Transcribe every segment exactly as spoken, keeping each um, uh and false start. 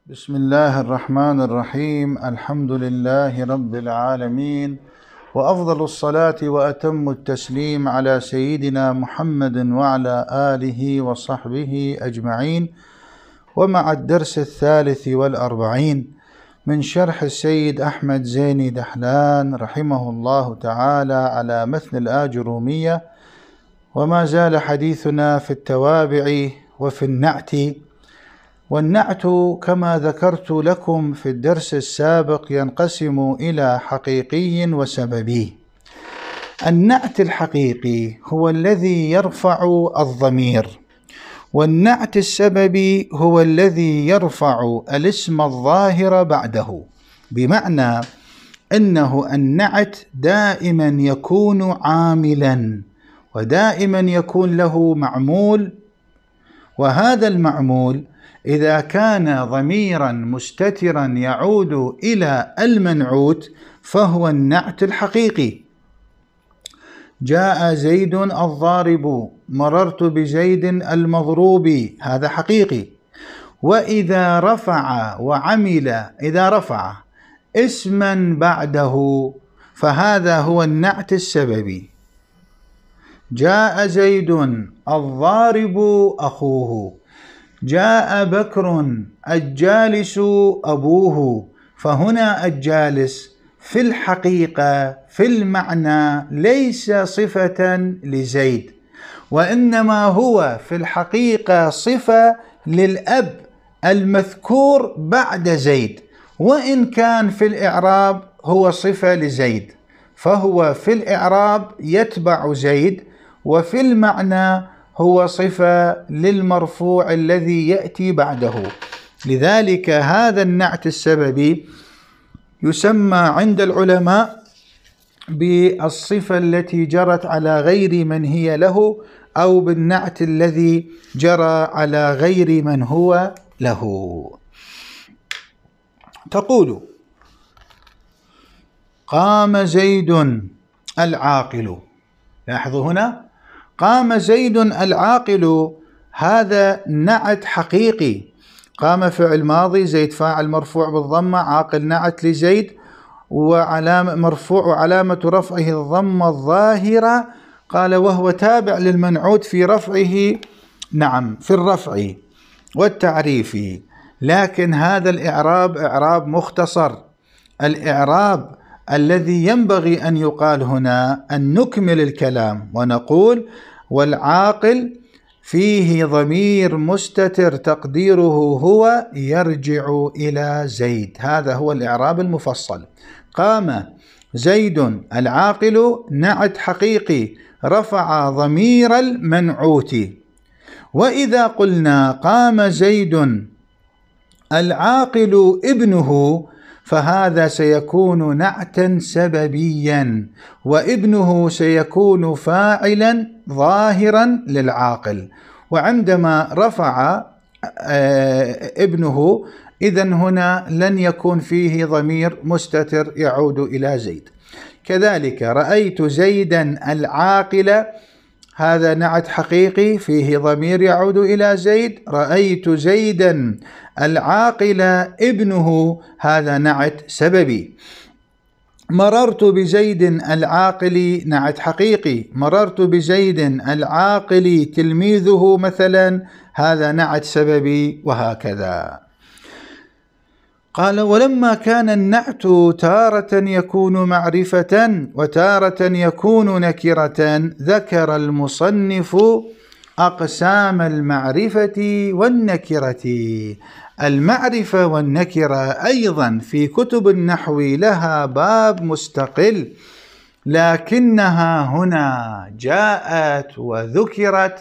بسم الله الرحمن الرحيم. الحمد لله رب العالمين، وأفضل الصلاة وأتم التسليم على سيدنا محمد وعلى آله وصحبه أجمعين. ومع الدرس الثالث والأربعين من شرح السيد أحمد زيني دحلان رحمه الله تعالى على متن الآجرومية، وما زال حديثنا في التوابع وفي النعت. والنعت كما ذكرت لكم في الدرس السابق ينقسم إلى حقيقي وسببي. النعت الحقيقي هو الذي يرفع الضمير، والنعت السببي هو الذي يرفع الاسم الظاهر بعده، بمعنى أنه النعت دائما يكون عاملا ودائما يكون له معمول، وهذا المعمول إذا كان ضميرا مستترا يعود إلى المنعوت فهو النعت الحقيقي. جاء زيد الضارب، مررت بزيد المضروب، هذا حقيقي. وإذا رفع وعمل إذا رفع اسما بعده فهذا هو النعت السببي. جاء زيد الضارب أخوه، جاء بكر الجالس أبوه، فهنا الجالس في الحقيقة في المعنى ليس صفة لزيد، وإنما هو في الحقيقة صفة للأب المذكور بعد زيد، وإن كان في الإعراب هو صفة لزيد، فهو في الإعراب يتبع زيد، وفي المعنى هو صفة للمرفوع الذي يأتي بعده. لذلك هذا النعت السببي يسمى عند العلماء بالصفة التي جرت على غير من هي له، أو بالنعت الذي جرى على غير من هو له. تقول: قام زيد العاقل. لاحظوا هنا قام زيد العاقل، هذا نعت حقيقي. قام فعل ماضي، زيد فاعل مرفوع بالضمة، عاقل نعت لزيد، وعلامة مرفوع وعلامة رفعه الضمة الظاهرة. قال وهو تابع للمنعوت في رفعه، نعم في الرفع والتعريف، لكن هذا الإعراب إعراب مختصر. الإعراب الذي ينبغي أن يقال هنا أن نكمل الكلام ونقول: والعاقل فيه ضمير مستتر تقديره هو يرجع إلى زيد. هذا هو الإعراب المفصل. قام زيد العاقل نعت حقيقي رفع ضمير المنعوت. وإذا قلنا قام زيد العاقل ابنه فهذا سيكون نعتا سببيا، وابنه سيكون فاعلا ظاهرا للعاقل. وعندما رفع ابنه إذن هنا لن يكون فيه ضمير مستتر يعود إلى زيد. كذلك رأيت زيدا العاقل، هذا نعت حقيقي فيه ضمير يعود إلى زيد. رأيت زيدا العاقل ابنه، هذا نعت سببي. مررت بزيد العاقل نعت حقيقي. مررت بزيد العاقل تلميذه مثلا، هذا نعت سببي، وهكذا. قال: ولما كان النعت تارة يكون معرفة وتارة يكون نكرة ذكر المصنف أقسام المعرفة والنكرة. المعرفة والنكرة أيضا في كتب النحو لها باب مستقل، لكنها هنا جاءت وذكرت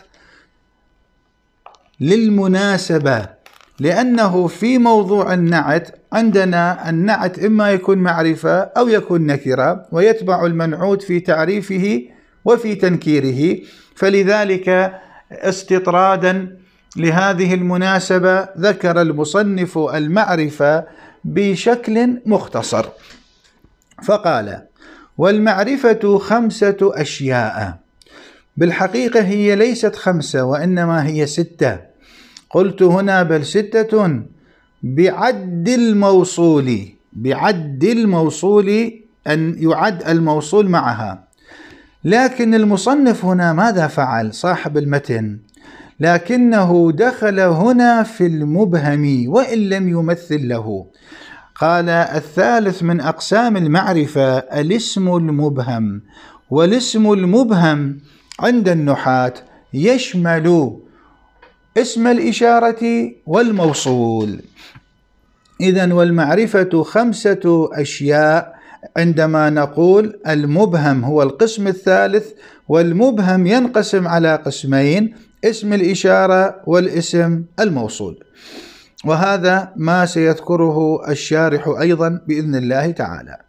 للمناسبة، لأنه في موضوع النعت عندنا النعت إما يكون معرفة أو يكون نكرة، ويتبع المنعوت في تعريفه وفي تنكيره، فلذلك استطرادا لهذه المناسبة ذكر المصنف المعرفة بشكل مختصر، فقال: والمعرفة خمسة أشياء. بالحقيقة هي ليست خمسة وإنما هي ستة. قلت هنا بل ستة، بعد الموصول، بعد الموصول، أن يعد الموصول معها. لكن المصنف هنا ماذا فعل صاحب المتن؟ لكنه دخل هنا في المبهم وإن لم يمثل له. قال: الثالث من أقسام المعرفة الاسم المبهم، والاسم المبهم عند النحاة يشمل اسم الإشارة والموصول. إذن والمعرفة خمسة أشياء. عندما نقول المبهم هو القسم الثالث، والمبهم ينقسم على قسمين: اسم الإشارة والاسم الموصول. وهذا ما سيذكره الشارح أيضا بإذن الله تعالى.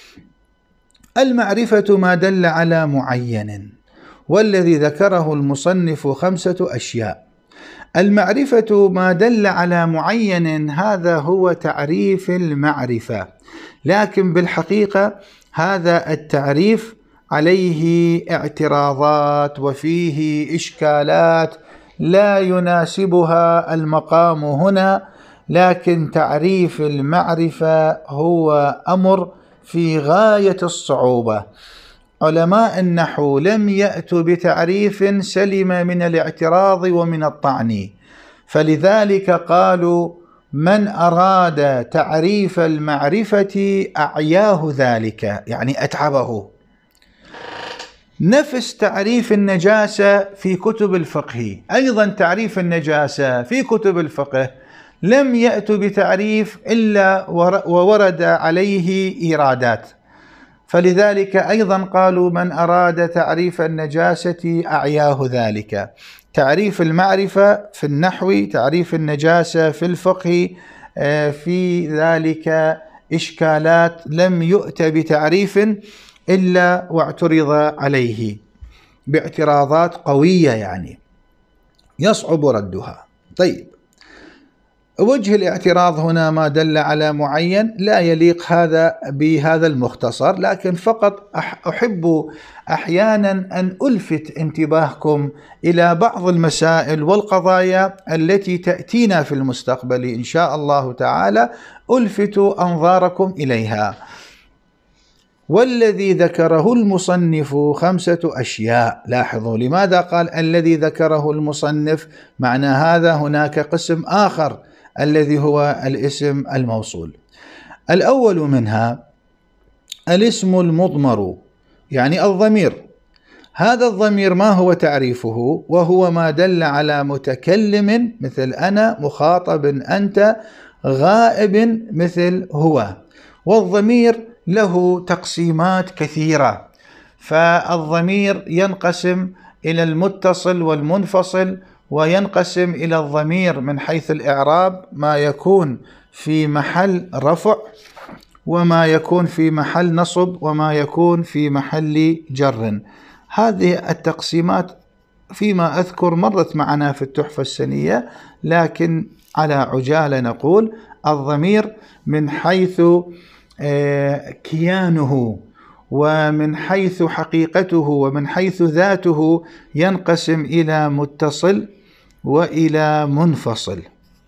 المعرفة ما دل على معين، والذي ذكره المصنف خمسة أشياء. المعرفة ما دل على معين، هذا هو تعريف المعرفة، لكن بالحقيقة هذا التعريف عليه اعتراضات وفيه إشكالات لا يناسبها المقام هنا. لكن تعريف المعرفة هو أمر في غاية الصعوبة. علماء النحو لم يأتوا بتعريف سلم من الاعتراض ومن الطعن، فلذلك قالوا: من أراد تعريف المعرفة أعياه ذلك، يعني أتعبه. نفس تعريف النجاسة في كتب الفقه، أيضا تعريف النجاسة في كتب الفقه لم يأتوا بتعريف إلا وورد عليه إيرادات، فلذلك أيضا قالوا: من أراد تعريف النجاسة أعياه ذلك. تعريف المعرفة في النحو، تعريف النجاسة في الفقه، في ذلك إشكالات لم يؤت بتعريف إلا واعترض عليه باعتراضات قوية، يعني يصعب ردها. طيب، وجه الاعتراض هنا ما دل على معين لا يليق هذا بهذا المختصر، لكن فقط أحب أحيانا أن ألفت انتباهكم إلى بعض المسائل والقضايا التي تأتينا في المستقبل إن شاء الله تعالى، ألفت أنظاركم إليها. والذي ذكره المصنف خمسة أشياء. لاحظوا لماذا قال الذي ذكره المصنف؟ معنى هذا هناك قسم آخر الذي هو الاسم الموصول. الأول منها الاسم المضمر، يعني الضمير. هذا الضمير ما هو تعريفه؟ وهو ما دل على متكلم مثل أنا، مخاطب أنت، غائب مثل هو. والضمير له تقسيمات كثيرة، فالضمير ينقسم إلى المتصل والمنفصل، وينقسم إلى الضمير من حيث الإعراب ما يكون في محل رفع، وما يكون في محل نصب، وما يكون في محل جر. هذه التقسيمات فيما أذكر مرت معنا في التحفة السنية، لكن على عجالة نقول: الضمير من حيث كيانه ومن حيث حقيقته ومن حيث ذاته ينقسم إلى متصل وإلى منفصل.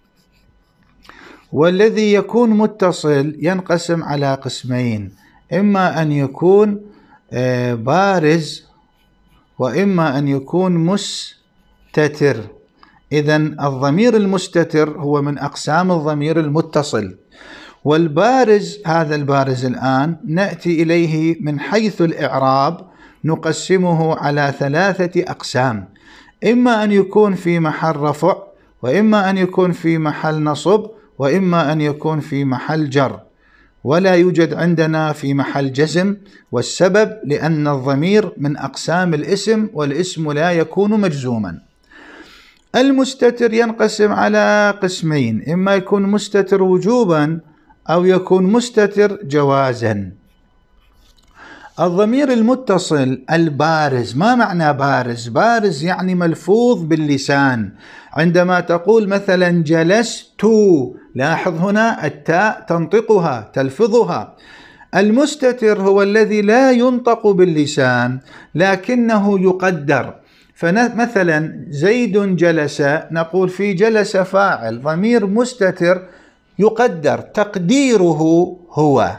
والذي يكون متصل ينقسم على قسمين: إما أن يكون بارز، وإما أن يكون مستتر. إذن الضمير المستتر هو من أقسام الضمير المتصل. والبارز، هذا البارز الآن نأتي إليه من حيث الإعراب، نقسمه على ثلاثة أقسام: إما أن يكون في محل رفع، وإما أن يكون في محل نصب، وإما أن يكون في محل جر، ولا يوجد عندنا في محل جزم. والسبب لأن الضمير من أقسام الاسم، والاسم لا يكون مجزوما. المستتر ينقسم على قسمين: إما يكون مستتر وجوبا، أو يكون مستتر جوازا. الضمير المتصل البارز، ما معنى بارز؟ بارز يعني ملفوظ باللسان. عندما تقول مثلا جلست، لاحظ هنا التاء تنطقها تلفظها. المستتر هو الذي لا ينطق باللسان لكنه يقدر. فمثلا زيد جلس، نقول في جلس فاعل ضمير مستتر يقدر تقديره هو.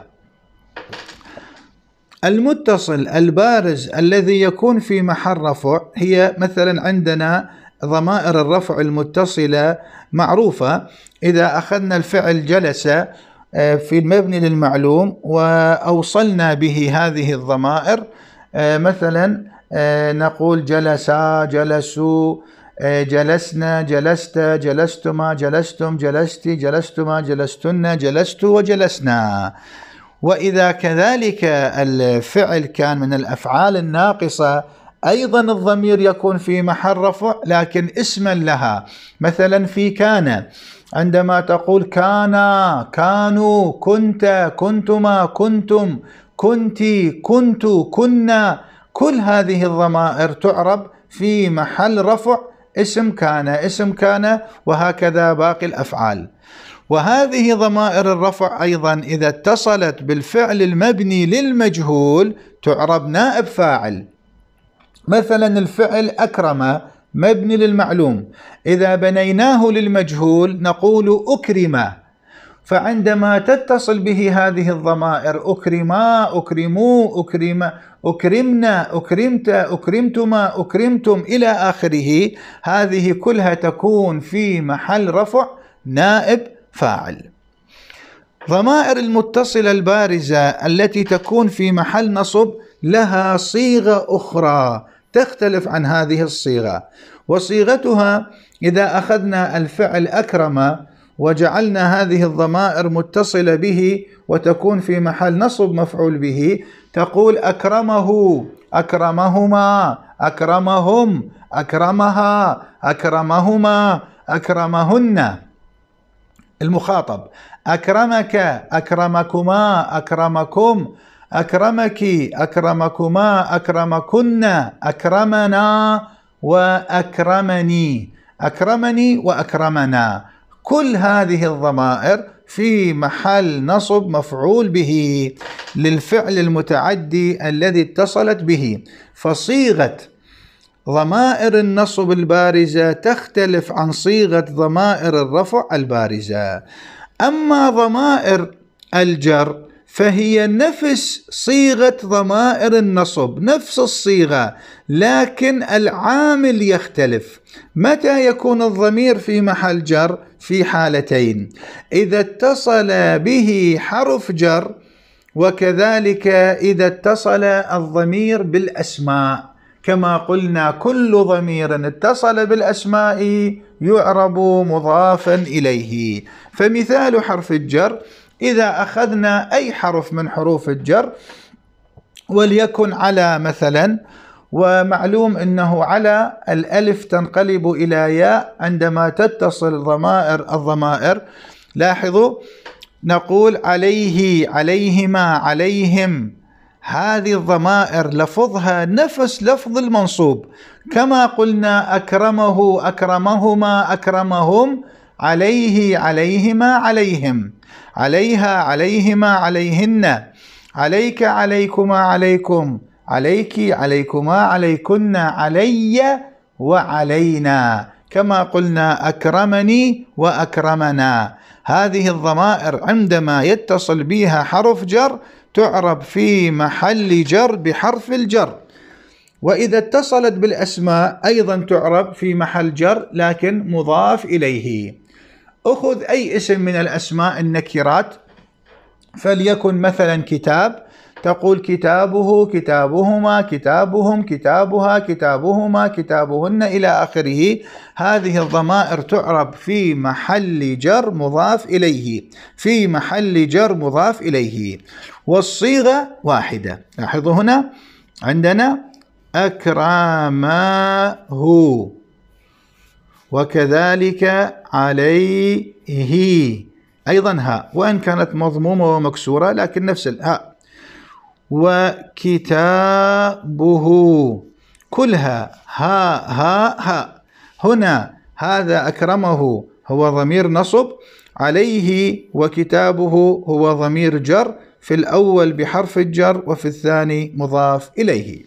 المتصل البارز الذي يكون في محل رفع هي مثلا عندنا ضمائر الرفع المتصلة معروفة. إذا أخذنا الفعل جلس في المبني للمعلوم وأوصلنا به هذه الضمائر، مثلا نقول جلسا، جلسوا، جلسنا، جلست، جلستما، جلستم، جلست، جلستما، جلستن، جلست، وجلسنا. وإذا كذلك الفعل كان من الأفعال الناقصة أيضا الضمير يكون في محل رفع لكن اسما لها. مثلا في كان، عندما تقول كان، كانوا، كنت، كنتما، كنتم، كنت، كنت، كنا، كل هذه الضمائر تعرب في محل رفع اسم كان، اسم كان، وهكذا باقي الأفعال. وهذه ضمائر الرفع أيضا إذا اتصلت بالفعل المبني للمجهول تعرب نائب فاعل. مثلا الفعل أكرم مبني للمعلوم، إذا بنيناه للمجهول نقول أكرم، فعندما تتصل به هذه الضمائر أكرما، أكرموا، أكرم، أكرمنا، أكرمت، أكرمتما، أكرمتم إلى آخره، هذه كلها تكون في محل رفع نائب فاعل. ضمائر المتصلة البارزة التي تكون في محل نصب لها صيغة أخرى تختلف عن هذه الصيغة، وصيغتها إذا أخذنا الفعل أكرم وجعلنا هذه الضمائر متصلة به وتكون في محل نصب مفعول به، تقول أكرمه، أكرمهما، أكرمهم، أكرمها، أكرمهما، أكرمهن. المخاطب أكرمك، أكرمكما، أكرمكم، أكرمك، أكرمكما، أكرمكن، أكرمنا وأكرمني، أكرمني وأكرمنا. كل هذه الضمائر في محل نصب مفعول به للفعل المتعدي الذي اتصلت به. فصيغة ضمائر النصب البارزة تختلف عن صيغة ضمائر الرفع البارزة. أما ضمائر الجر فهي نفس صيغة ضمائر النصب، نفس الصيغة، لكن العامل يختلف. متى يكون الضمير في محل جر؟ في حالتين: إذا اتصل به حرف جر، وكذلك إذا اتصل الضمير بالأسماء. كما قلنا كل ضمير اتصل بالأسماء يعرب مضافا إليه. فمثال حرف الجر: إذا أخذنا أي حرف من حروف الجر وليكن على مثلا، ومعلوم أنه على الألف تنقلب إلى ياء عندما تتصل ضمائر الضمائر. لاحظوا نقول عليه، عليهما، عليهم، هذه الضمائر لفظها نفس لفظ المنصوب. كما قلنا أكرمه، أكرمهما، أكرمهم، عليه، عليهما، عليهم، عليها، عليهما، عليهن، عليك، عليكما، عليكم، عليك، عليكما، عليكن، علي وعلينا. كما قلنا أكرمني وأكرمنا. هذه الضمائر عندما يتصل بها حرف جر تعرب في محل جر بحرف الجر. وإذا اتصلت بالأسماء أيضا تعرب في محل جر لكن مضاف إليه. أخذ أي اسم من الأسماء النكرات، فليكن مثلا كتاب، تقول كتابه، كتابهما، كتابهم، كتابها، كتابهما، كتابهن إلى آخره. هذه الضمائر تعرب في محل جر مضاف إليه، في محل جر مضاف إليه. والصيغة واحدة. لاحظوا هنا عندنا أكرمه، وكذلك عليه أيضا هاء، وإن كانت مضمومة ومكسورة لكن نفس الهاء. وكتابه كلها هاء هاء هاء. هنا هذا أكرمه هو ضمير نصب، عليه وكتابه هو ضمير جر، في الأول بحرف الجر وفي الثاني مضاف إليه.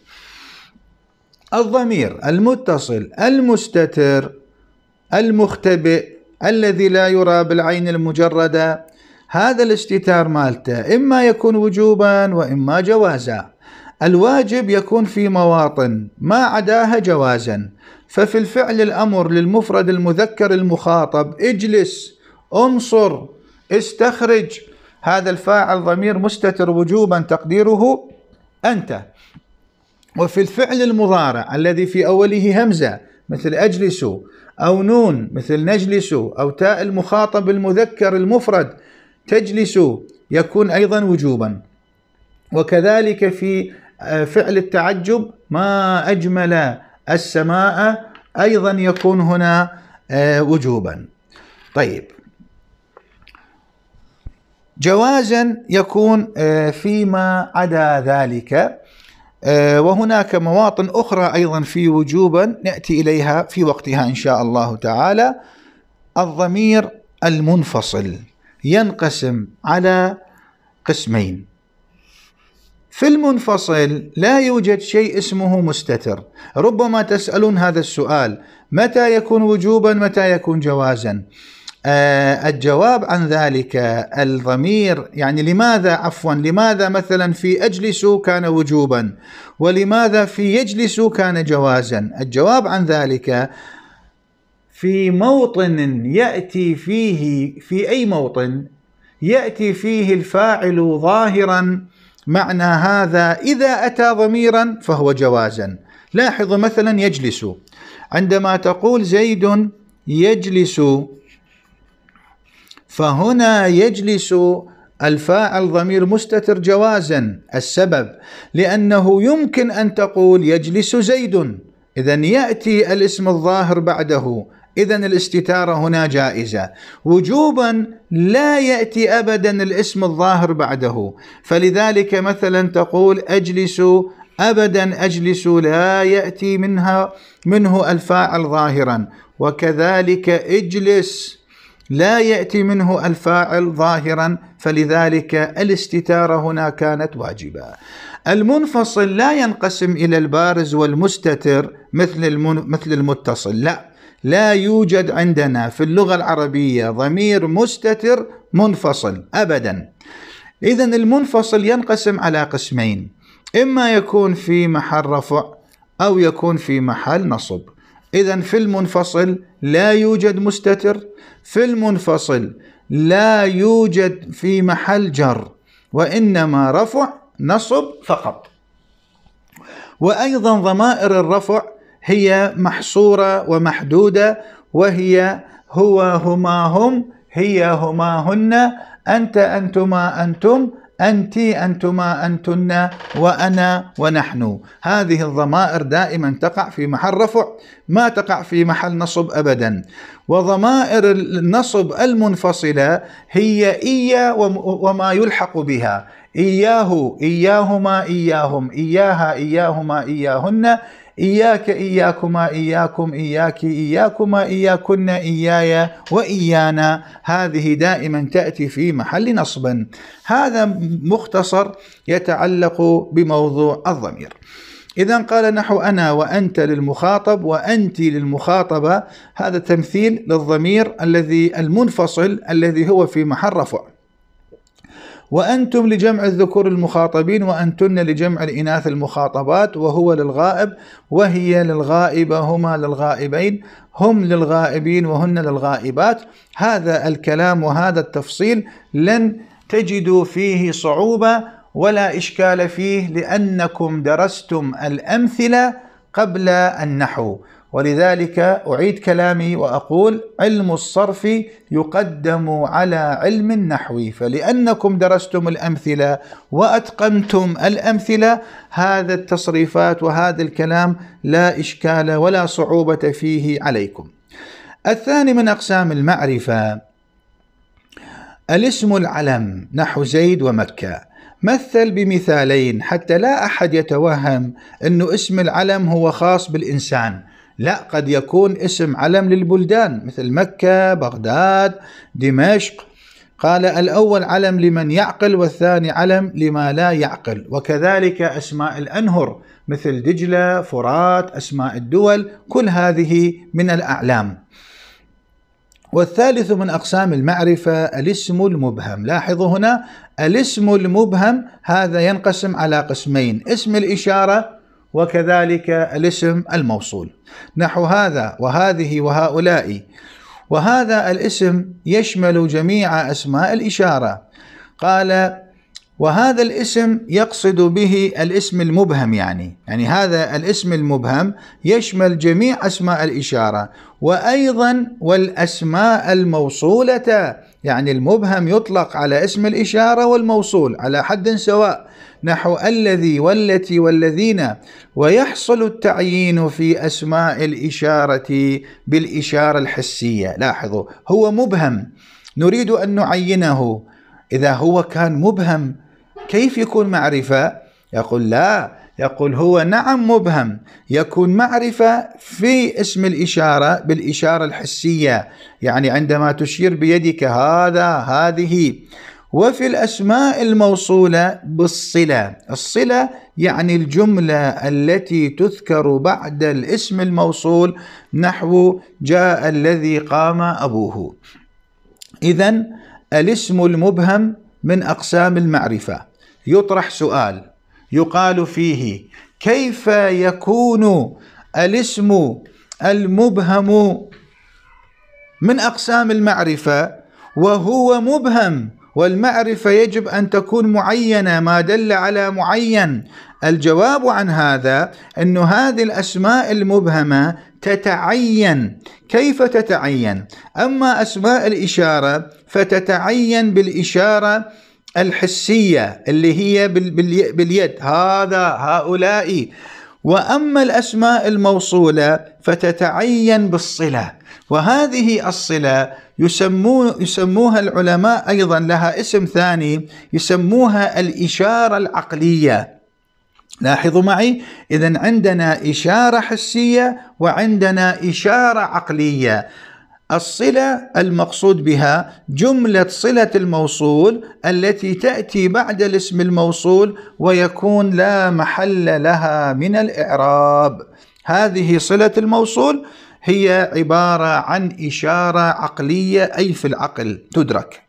الضمير المتصل المستتر المختبئ الذي لا يرى بالعين المجردة، هذا الاستتار مالته إما يكون وجوبا وإما جوازا. الواجب يكون في مواطن ما عداها جوازا. ففي الفعل الأمر للمفرد المذكر المخاطب اجلس، انصر، استخرج، هذا الفاعل ضمير مستتر وجوبا تقديره أنت. وفي الفعل المضارع الذي في أوله همزة مثل أجلس، أو نون مثل نجلس، أو تاء المخاطب المذكر المفرد تجلس، يكون أيضا وجوبا. وكذلك في فعل التعجب ما أجمل السماء أيضا يكون هنا وجوبا. طيب، جوازا يكون فيما عدا ذلك، وهناك مواطن أخرى أيضا في وجوبا نأتي إليها في وقتها إن شاء الله تعالى. الضمير المنفصل ينقسم على قسمين. في المنفصل لا يوجد شيء اسمه مستتر. ربما تسألون هذا السؤال: متى يكون وجوبا متى يكون جوازا؟ آه الجواب عن ذلك الضمير، يعني لماذا عفوا لماذا مثلا في أجلس كان وجوبا ولماذا في يجلس كان جوازا؟ الجواب عن ذلك في موطن يأتي فيه، في أي موطن يأتي فيه الفاعل ظاهرا، معنى هذا إذا أتى ضميرا فهو جوازا. لاحظوا مثلا يجلس، عندما تقول زيد يجلس، فهنا يجلس الفاعل ضمير مستتر جوازا. السبب لأنه يمكن أن تقول يجلس زيد، إذن يأتي الاسم الظاهر بعده، إذن الاستتارة هنا جائزة. وجوبا لا يأتي أبدا الاسم الظاهر بعده، فلذلك مثلا تقول أجلس، أبدا أجلس لا يأتي منها منه الفاعل ظاهرا، وكذلك اجلس لا يأتي منه الفاعل ظاهرا، فلذلك الاستتارة هنا كانت واجبة. المنفصل لا ينقسم إلى البارز والمستتر مثل المن... مثل المتصل، لا لا يوجد عندنا في اللغة العربية ضمير مستتر منفصل أبدا. إذن المنفصل ينقسم على قسمين: إما يكون في محل رفع أو يكون في محل نصب. إذن في المنفصل لا يوجد مستتر، في المنفصل لا يوجد في محل جر، وإنما رفع نصب فقط. وأيضا ضمائر الرفع هي محصورة ومحدودة، وهي هو هما هم، هي هما هن، أنت أنتما أنتم، أنت أنتما أنتن، وأنا ونحن. هذه الضمائر دائما تقع في محل رفع، ما تقع في محل نصب أبدا. وضمائر النصب المنفصلة هي إيا وما يلحق بها: إياه، إياهما، إياهم، إياها، إياهما، إياهن، إياك، إياكما، إياكم، إياك، إياكما، إياكن، إياي، وإيانا. هذه دائما تأتي في محل نصب. هذا مختصر يتعلق بموضوع الضمير. إذا قال نحو أنا وأنت للمخاطب وأنت للمخاطبة، هذا تمثيل للضمير الذي المنفصل الذي هو في محل رفع. وأنتم لجمع الذكور المخاطبين، وأنتن لجمع الإناث المخاطبات، وهو للغائب، وهي للغائبة، هما للغائبين، هم للغائبين، وهن للغائبات. هذا الكلام وهذا التفصيل لن تجدوا فيه صعوبة ولا إشكال فيه، لأنكم درستم الأمثلة قبل النحو. ولذلك أعيد كلامي وأقول: علم الصرف يقدم على علم النحو، فلأنكم درستم الأمثلة وأتقنتم الأمثلة، هذا التصريفات وهذا الكلام لا إشكال ولا صعوبة فيه عليكم. الثاني من أقسام المعرفة الاسم العلم، نحو زيد ومكة. مثل بمثالين حتى لا أحد يتوهم أنه اسم العلم هو خاص بالإنسان، لا، قد يكون اسم علم للبلدان مثل مكة، بغداد، دمشق. قال: الأول علم لمن يعقل، والثاني علم لما لا يعقل. وكذلك أسماء الأنهر مثل دجلة، فرات، أسماء الدول، كل هذه من الأعلام. والثالث من أقسام المعرفة الاسم المبهم. لاحظوا هنا الاسم المبهم هذا ينقسم على قسمين: اسم الإشارة وكذلك الاسم الموصول. نحو هذا وهذه وهؤلاء، وهذا الاسم يشمل جميع أسماء الإشارة. قال: وهذا الاسم يقصد به الاسم المبهم، يعني يعني هذا الاسم المبهم يشمل جميع أسماء الإشارة، وأيضا والأسماء الموصولة، يعني المبهم يطلق على اسم الإشارة والموصول على حد سواء، نحو الذي والتي والذين. ويحصل التعيين في أسماء الإشارة بالإشارة الحسية. لاحظوا هو مبهم نريد أن نعينه، إذا هو كان مبهم كيف يكون معرفة؟ يقول لا، يقول هو نعم مبهم يكون معرفة في اسم الإشارة بالإشارة الحسية، يعني عندما تشير بيدك هذا هذه. وفي الأسماء الموصولة بالصلة. الصلة يعني الجملة التي تذكر بعد الاسم الموصول، نحو جاء الذي قام أبوه. إذن الاسم المبهم من أقسام المعرفة. يطرح سؤال يقال فيه: كيف يكون الاسم المبهم من أقسام المعرفة وهو مبهم؟ والمعرفة يجب أن تكون معينة، ما دل على معين. الجواب عن هذا أن هذه الأسماء المبهمة تتعين. كيف تتعين؟ أما أسماء الإشارة فتتعين بالإشارة الحسية اللي هي باليد، هذا هؤلاء. وأما الأسماء الموصولة فتتعين بالصلة، وهذه الصلة يسمو يسموها العلماء أيضا لها اسم ثاني، يسموها الإشارة العقلية. لاحظوا معي، إذن عندنا إشارة حسية وعندنا إشارة عقلية. الصلة المقصود بها جملة صلة الموصول التي تأتي بعد الاسم الموصول ويكون لا محل لها من الإعراب. هذه صلة الموصول هي عبارة عن إشارة عقلية، أي في العقل تدرك.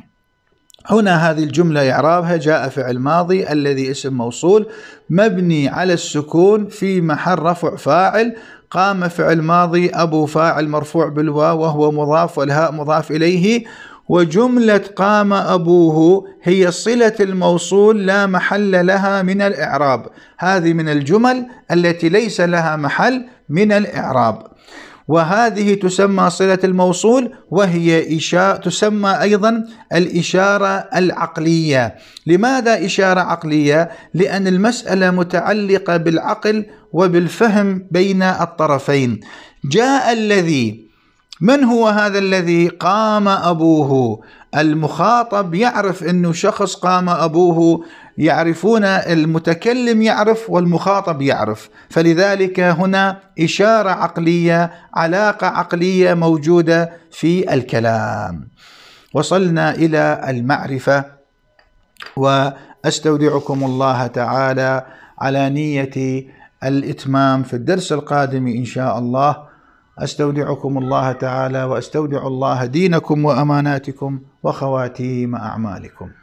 هنا هذه الجملة إعرابها: جاء فعل ماضي الذي اسم موصول مبني على السكون في محل رفع فاعل، قام فعل ماضي، أبو فاعل مرفوع بالواو وهو مضاف والهاء مضاف إليه. وجملة قام أبوه هي صلة الموصول لا محل لها من الإعراب. هذه من الجمل التي ليس لها محل من الإعراب، وهذه تسمى صلة الموصول، وهي إشارة تسمى أيضا الإشارة العقلية. لماذا إشارة عقلية؟ لأن المسألة متعلقة بالعقل وبالفهم بين الطرفين. جاء الذي، من هو هذا الذي؟ قام أبوه. المخاطب يعرف أنه شخص قام أبوه، يعرفون، المتكلم يعرف والمخاطب يعرف، فلذلك هنا إشارة عقلية، علاقة عقلية موجودة في الكلام. وصلنا إلى المعرفة، وأستودعكم الله تعالى على نية الإتمام في الدرس القادم إن شاء الله. أستودعكم الله تعالى وأستودع الله دينكم وأماناتكم وخواتيم أعمالكم.